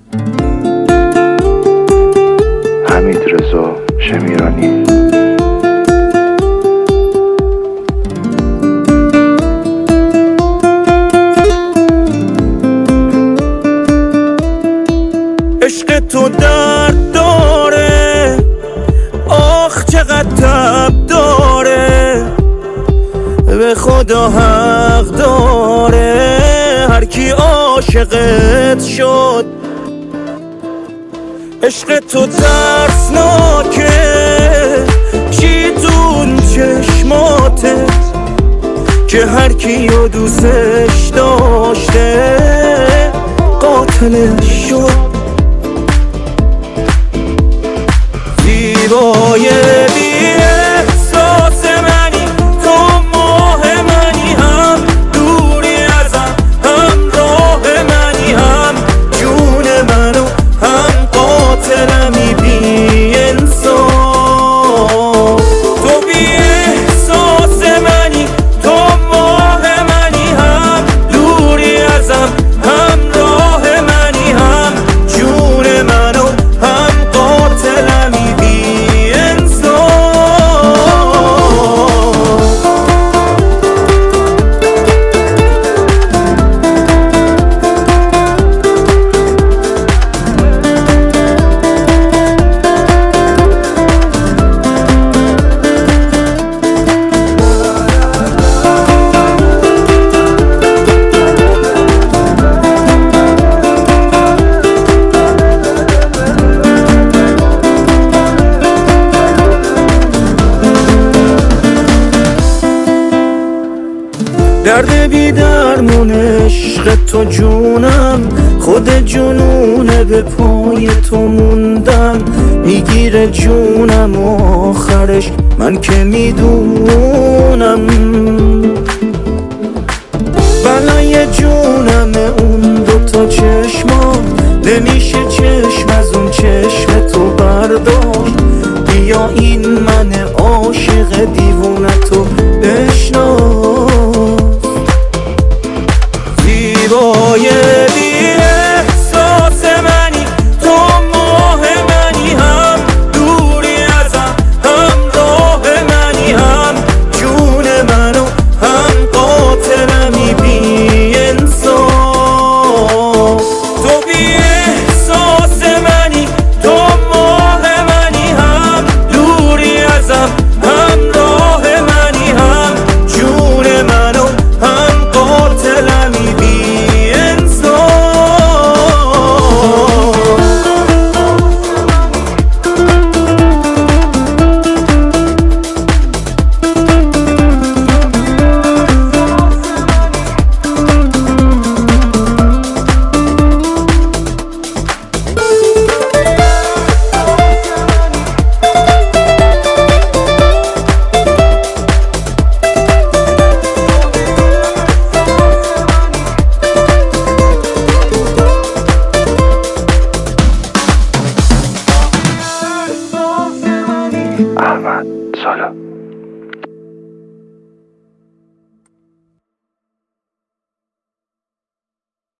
حمیدرضا شمیرانی. عشق تو درد داره، آخ چقدر تب داره، به خدا حق داره هر کی عاشقت شد. عشق تو ترسناکه، چی دون چشماتت که هر کیو دوستش داشته قاتلش شد. زیبای بی احساس منی، تو ماه منی، هم دوری ازم همراه منی، هم جون منو هم قاتلمی بی انصاف. تو بی احساس منی، تو ماه منی، هم دوری ازم همراه منی، هم جون منو هم قاتلمی بی درد بی درمون عشق تو جونم، خود جنونه به پای تو موندم. میگیره جونم آخرش من که میدونم، بلای جونم اون دوتا چشما، نمیشه چشم از اون چشم تو برداشت. بیا این من عاشق دیوونتو بشناس. زیبای بی احساس منی، تو ماه منی، هم دوری ازم همراه منی، هم جون منو هم قاتلمی بی انصاف. تو بی احساس منی، تو ماه منی، هم دوری ازم همراه منی، هم جون منو هم قاتلمی بی احمد سالا.